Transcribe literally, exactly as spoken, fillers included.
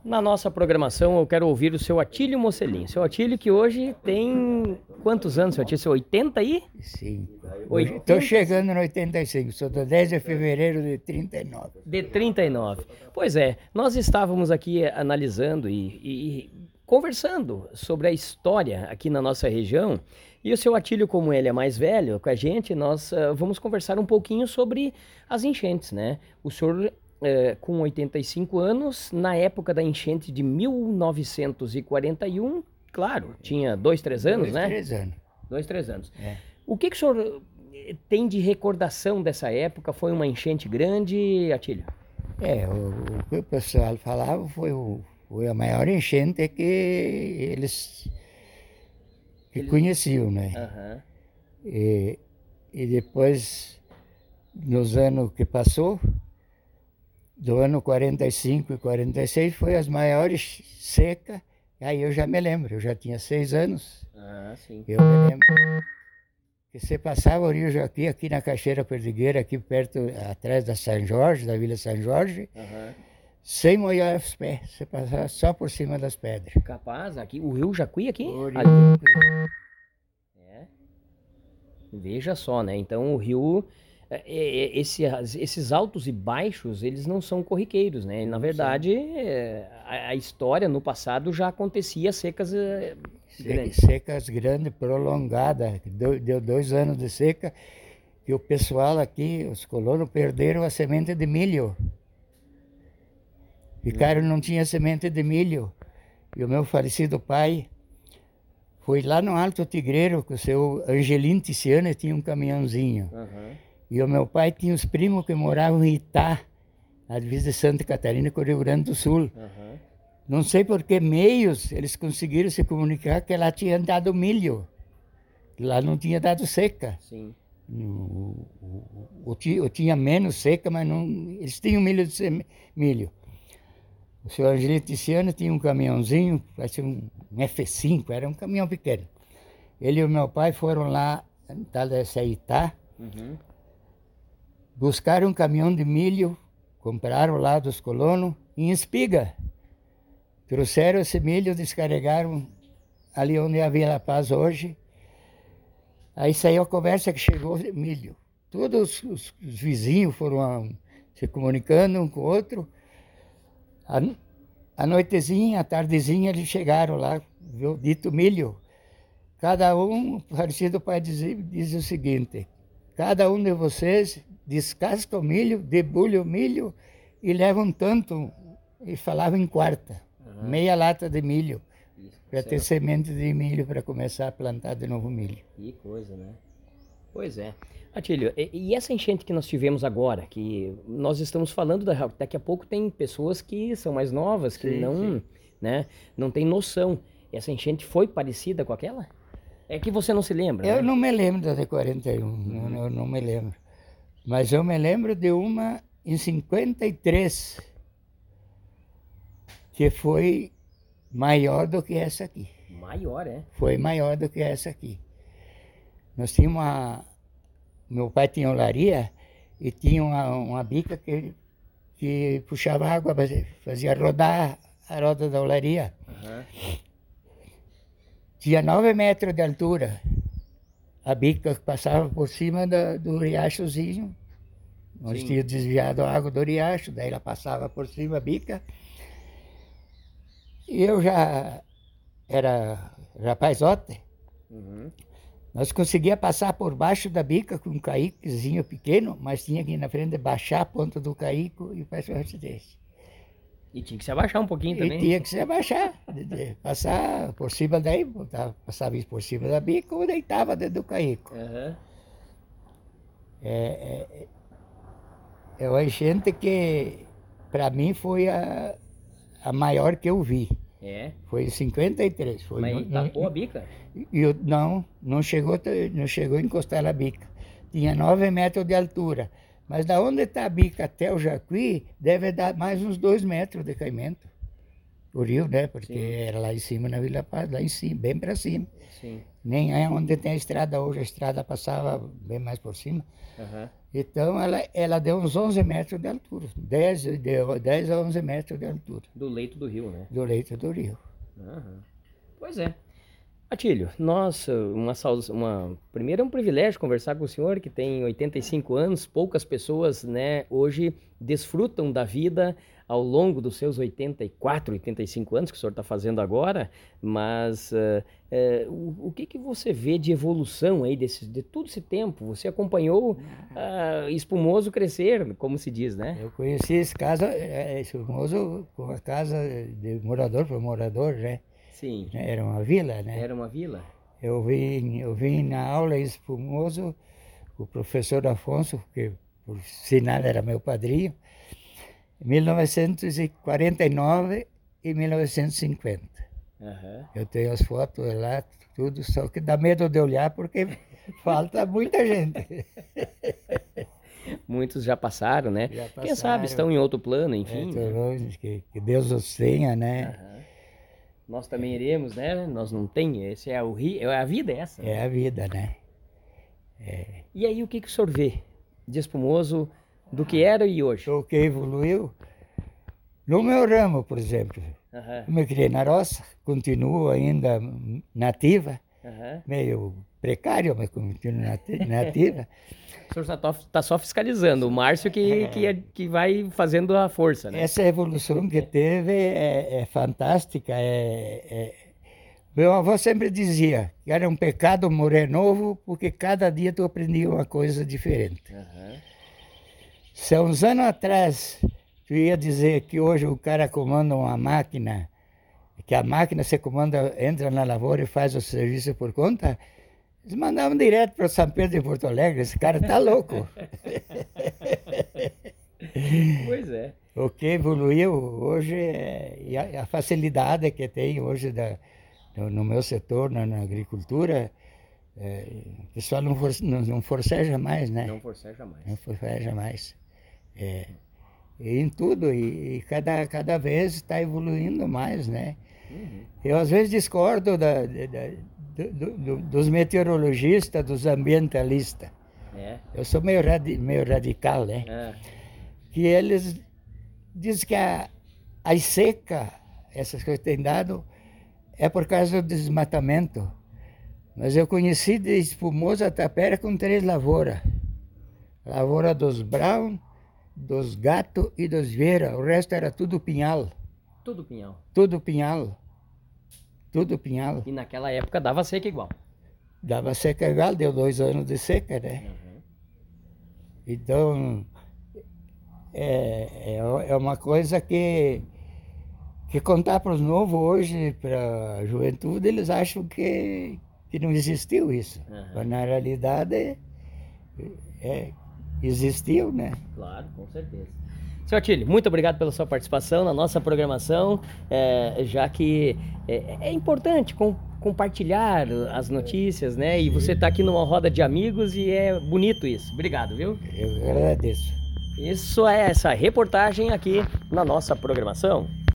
Na nossa programação, eu quero ouvir o seu Atílio Mocelin. Seu Atílio que hoje tem quantos anos, seu Atílio? Seu oitenta aí? Sim. Oitenta? Estou chegando no oitenta e cinco, sou do dez de fevereiro de trinta e nove. De trinta e nove. Pois é, nós estávamos aqui analisando e, e conversando sobre a história aqui na nossa região. E o seu Atílio, como ele é mais velho com a gente, nós uh, vamos conversar um pouquinho sobre as enchentes, né? O senhor, uh, com oitenta e cinco anos, na época da enchente de mil novecentos e quarenta e um, claro, tinha dois, três anos, Dois, né? três anos. Dois, três anos. É. O que, que o senhor tem de recordação dessa época? Foi uma enchente grande, Atílio? É, o, o que o pessoal falava foi, o, foi a maior enchente que eles que Eles- conheciam, né? Aham. E, e depois, nos anos que passou, do ano quarenta e cinco e quarenta e seis, foi as maiores secas. Aí eu já me lembro, eu já tinha seis anos. Ah, sim. Eu me lembro que você passava o Rio Joaquim aqui na Cachoeira Perdigueira, aqui perto, atrás da São Jorge, da Vila São Jorge, Aham. sem molhar os pés. Você passava só por cima das pedras. Capaz, aqui, o Rio Jacuí aqui? O Rio Ali. Joaquim. É. Veja só, né? Então o rio, é, é, esse- esses altos e baixos, eles não são corriqueiros, né? Na verdade, é, a, a história no passado já acontecia secas é, Se- grandes. Secas grandes, prolongadas. Deu, deu dois anos de seca que o pessoal aqui, os colonos, perderam a semente de milho. Ficaram, não tinha semente de milho. E o meu falecido pai foi lá no Alto Tigreiro com o seu Angelim Tiziano, e tinha um caminhãozinho. Aham. E o meu pai tinha os primos que moravam em Itá, na divisa de Santa Catarina com o Rio Grande do Sul. Aham. Não sei por que meios eles conseguiram se comunicar que lá tinha dado milho. Lá não tinha dado seca. Sim. O, o, o, ti- o tinha menos seca, mas não, eles tinham milho de seme- milho. O senhor Angelito Tiziano tinha um caminhãozinho, parecia um, um F cinco, era um caminhão pequeno. Ele e o meu pai foram lá, em tal dessa Itá, Uhum. buscaram um caminhão de milho, compraram lá dos colonos, em espiga. Trouxeram esse milho, descarregaram ali onde é a Vila Paz hoje. Aí saiu a conversa que chegou milho. Todos os, os vizinhos foram ah, se comunicando um com o outro. A, a noitezinha, a tardezinha, eles chegaram lá, viu, dito milho. Cada um, parecido pai diz, diz o seguinte: cada um de vocês descasca o milho, debulha o milho e leva um tanto, e falava em quarta, Aham. meia lata de milho, Isso, para ter certo. semente de milho para começar a plantar de novo milho. Que coisa, né? Pois é. Atílio, e, e essa enchente que nós tivemos agora, que nós estamos falando, da, daqui a pouco tem pessoas que são mais novas, que Sim, não, sim. né, não tem noção. Essa enchente foi parecida com aquela? É que você não se lembra, Eu né? não me lembro da de quarenta e um, não, eu não me lembro. Mas eu me lembro de uma em cinquenta e três, que foi maior do que essa aqui. Maior, é? Foi maior do que essa aqui. Nós tínhamos uma... Meu pai tinha olaria e tinha uma, uma bica que, que puxava água, fazia- fazia rodar a roda da olaria. Aham. Tinha nove metros de altura. A bica que passava por cima da- do riachozinho. Nós Sim. tínhamos desviado a água do riacho, daí ela passava por cima da bica. E eu já era rapazote. Uhum. Nós conseguia passar por baixo da bica com um caiquezinho pequeno, mas tinha que ir na frente baixar a ponta do caico e fazer o desse. E tinha que se abaixar um pouquinho E também. tinha que se abaixar, de- de- passar por cima daí, botava- passava isso por cima da bica ou deitava dentro do caico. Aham. É, é, é uma enchente que, para mim, foi a, a maior que eu vi. É. Foi em cinquenta e três. Foi Mas no- tapou a bica? E eu, não, não chegou, não chegou a encostar na bica. Tinha nove metros de altura. Mas da onde está a bica até o Jacuí, deve dar mais uns dois metros de caimento. O rio, né? Porque Sim. era lá em cima na Vila Paz, lá em cima, bem para cima. Sim. Nem é onde tem a estrada hoje, a estrada passava bem mais por cima. Aham. Então, ela, ela deu uns onze metros de altura, dez, deu dez a onze metros de altura. Do leito do rio, né? Do leito do rio. Uhum. Pois é. Atílio, nossa, uma, uma, primeiro é um privilégio conversar com o senhor, que tem oitenta e cinco anos, poucas pessoas, né, hoje desfrutam da vida ao longo dos seus oitenta e quatro, oitenta e cinco anos que o senhor está fazendo agora, mas uh, uh, o, o que que você vê de evolução aí desse, de todo esse tempo? Você acompanhou uh, Espumoso crescer, como se diz, né? Eu conheci esse casa, Espumoso, com a casa de morador para morador, né? Sim. Era uma vila, né? Era uma vila? Eu vim, eu vim na aula em Espumoso, o professor Afonso, que por sinal era meu padrinho, em mil novecentos e quarenta e nove e mil novecentos e cinquenta. Uhum. Eu tenho as fotos lá, tudo, só que dá medo de olhar porque falta muita gente. Muitos já passaram, né? Já passaram. Quem sabe estão em outro plano, enfim. É, né? que, que Deus os tenha, né? Uhum. Nós também iremos, né? Nós não tem, esse é o rio, é a vida é essa. É a vida, né? É. E aí o que, que o senhor vê de Espumoso do que era e hoje? O que evoluiu no meu ramo, por exemplo. Uhum. Eu me criei na roça, continuo ainda nativa, uhum. meio precário, mas continuo nativa. O senhor está tá só fiscalizando, o Márcio que, que, é, que vai fazendo a força, né? Essa evolução que teve é, é fantástica. É, é... Meu avô sempre dizia que era um pecado morrer novo, porque cada dia tu aprendia uma coisa diferente. Uhum. Se há uns anos atrás tu ia dizer que hoje o cara comanda uma máquina, que a máquina se comanda, entra na lavoura e faz o serviço por conta, eles mandavam direto para São Pedro de Porto Alegre. Esse cara tá louco. Pois é. O que evoluiu hoje é e a, a facilidade que tem hoje da, no, no meu setor, na, na agricultura, é, o pessoal não, for, não, não forceja mais, né? Não forceja mais. Não forceja mais. É, e em tudo, e, e cada, cada vez está evoluindo mais, né? Uhum. Eu às vezes discordo da, da, do, do, dos meteorologistas, dos ambientalistas. É. Eu sou meio, radi, meio radical, né? É. Que eles dizem que a, a seca, essas coisas que têm dado, é por causa do desmatamento. Mas eu conheci de Espumoso a Tapera com três lavouras. Lavoura dos Brown, dos Gato e dos Vieira. O resto era tudo pinhal. Tudo pinhal? Tudo pinhal. Tudo pinhal. E naquela época dava seca igual? Dava seca igual, deu dois anos de seca, né? Uhum. Então, é, é uma coisa que, que contar para os novos hoje, para a juventude, eles acham que, que não existiu isso. Uhum. Mas na realidade, é, é, existiu, né? Claro, com certeza. Senhor Atílio, muito obrigado pela sua participação na nossa programação, é, já que é, é importante com, compartilhar as notícias, né? E você está aqui numa roda de amigos e é bonito isso. Obrigado, viu? Eu agradeço. Isso é essa reportagem aqui na nossa programação.